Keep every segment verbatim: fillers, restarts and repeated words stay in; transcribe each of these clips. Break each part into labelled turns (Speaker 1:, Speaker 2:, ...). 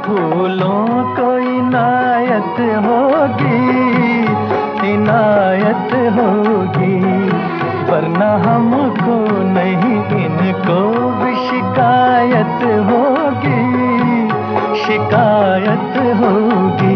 Speaker 1: फूलों को इनायत होगी, इनायत होगी, वरना हमको नहीं इनको भी शिकायत होगी, शिकायत होगी।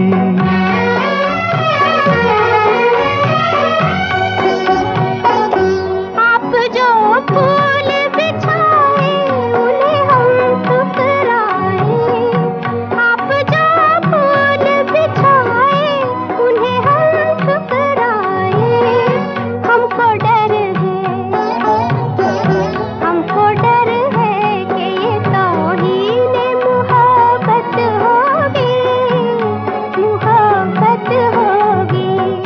Speaker 2: आप जो फूल बिछाए उन्हें हम ठुकराए, आप जो फूल बिछाए उन्हें हम ठुकराए। हमको डर है, हमको डर है कि ये तौहीन मुहब्बत होगी, मुहब्बत होगी।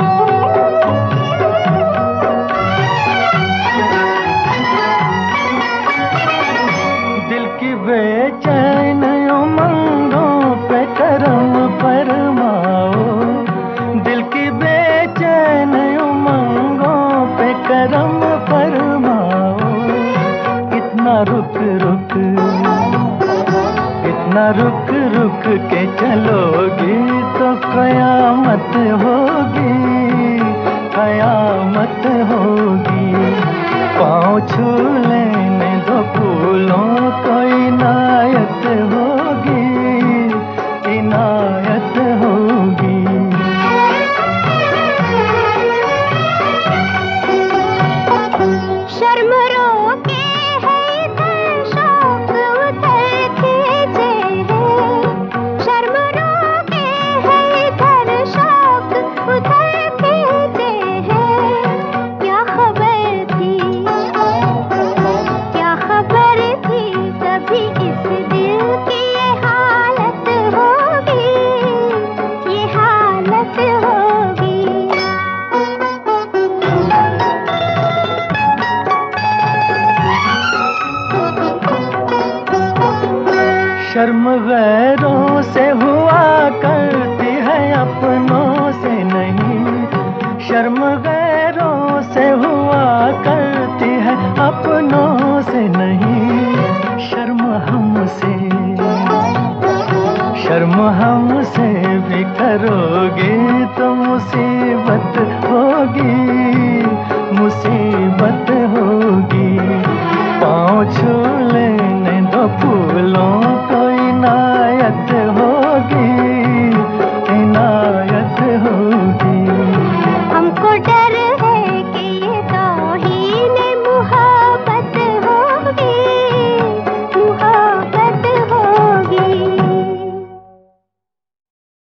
Speaker 1: दिल की बेचैन उमंगों पे करम फरमाओ, दिल की बेचैन उमंगों पे करम फरमाओ। इतना रुक रुक, इतना रुक रुक के चलोगी तो कयामत होगी, कयामत होगी। पाँव छू लेने दो फूलों को इनायत होगी, इनायत होगी।
Speaker 2: शर्म रोके है इधर शौक उधर खींचे है, शर्म रोके है इधर शौक उधर खींचे है। क्या खबर थी, क्या खबर थी कभी इस दिल की ये हालत होगी, ये हालत होगी।
Speaker 1: शर्म गैरों से हुआ करती है, अपनों से नहीं। शर्म गैरों से हुआ करती है, अपनों से नहीं। शर्म हमसे, शर्म हमसे भी करोगे तो मुसीबत